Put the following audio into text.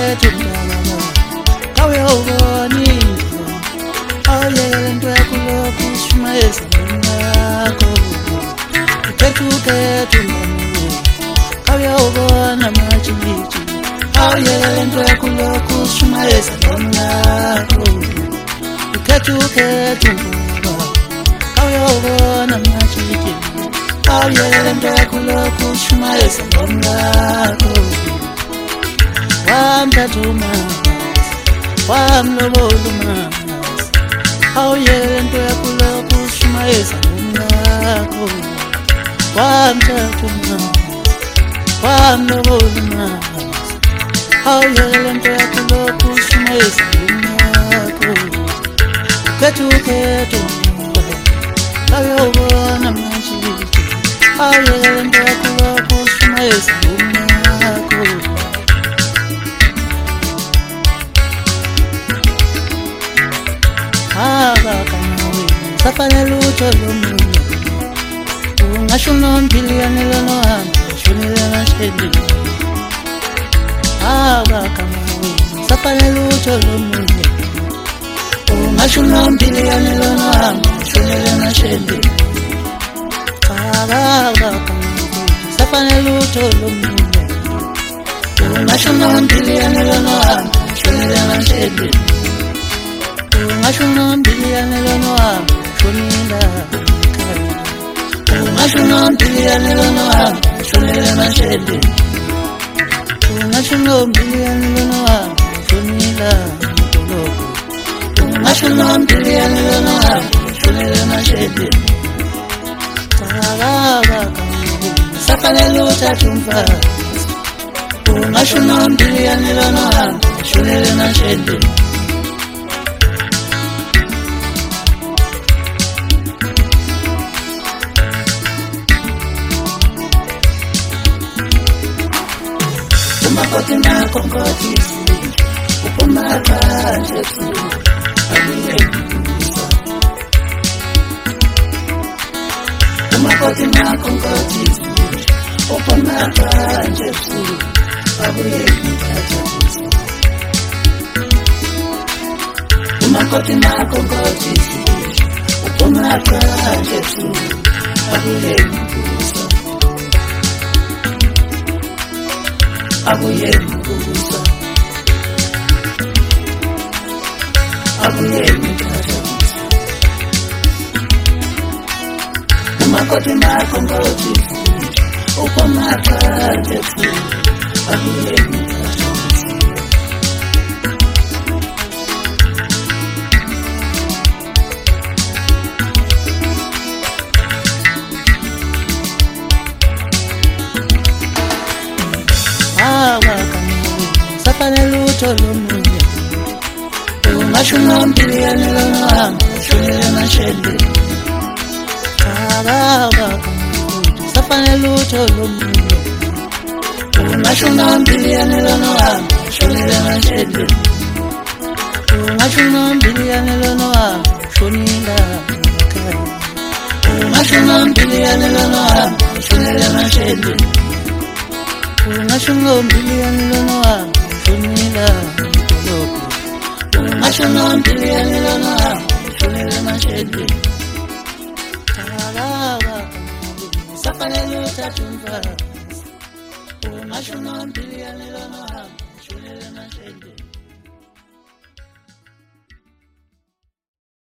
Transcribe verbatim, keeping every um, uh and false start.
ukhetho mdala kawuyawubona awuyekele into yakho lokhu ushumayeza nakho ukhetho ukhetho mdala kawuyawubona majiji awuyekele into yakho lokhu ushumayeza nakho ukhetho ukhetho mdala kawuyawubona majiji awuyekele into yakho lokhu ushumayeza nakho wamtatuma wamloboluma awuyekele into yakho lokhu ushumayeza nakho wamtatuma wamloboluma awuyekele into yakho lokhu ushumayeza nakho ukhetho ukhetho kawuyawubona majiji awuyekele into yakho lokhu ushumayeza nakho abakanawe safanele utho lomunye ungasho unomphiliyane lonohamba shonele nashedini abakanawe safanele utho lomunye ungasho unomphiliyane lonohamba shonele nashedini abakanawe safanele utho lomunye ungasho unomphiliyane lonohamba shonele nashedini ungasho unomphiliyane lonohamba shonela ungasho unomphiliyane lonohamba shonela nashedini ungasho unomphiliyane lonohamba shonela dolobho ungasho unomphiliyane lonohamba shonela nashedini safanele uthathe umfazi ungasho unomphiliyane lonohamba shonela nashedini Umakoti nako nkotisi upumaka njetu abuyekuza Umakoti nako nkotisi upumaka njetu abuyekuza Umakoti nako nkotisi upumaka njetu abuyekuza Abuyemuza Abuyemuza Umakoti nako nkotisi upumaka njetu abuyekuza safanele utho lomunye ungasho unomphiliyane lonohamba shonela nashedini safanele utho lomunye ungasho unomphiliyane lonohamba shonela nashedini ungasho unomphiliyane lonohamba shonela ungasho unomphiliyane lonohamba shonela nashedini ungasho unomphiliyane lonohamba shonela dolobho ungasho unomphiliyane lonohamba shonela nashedini safanele uthathe umfazi ungasho unomphiliyane lonohamba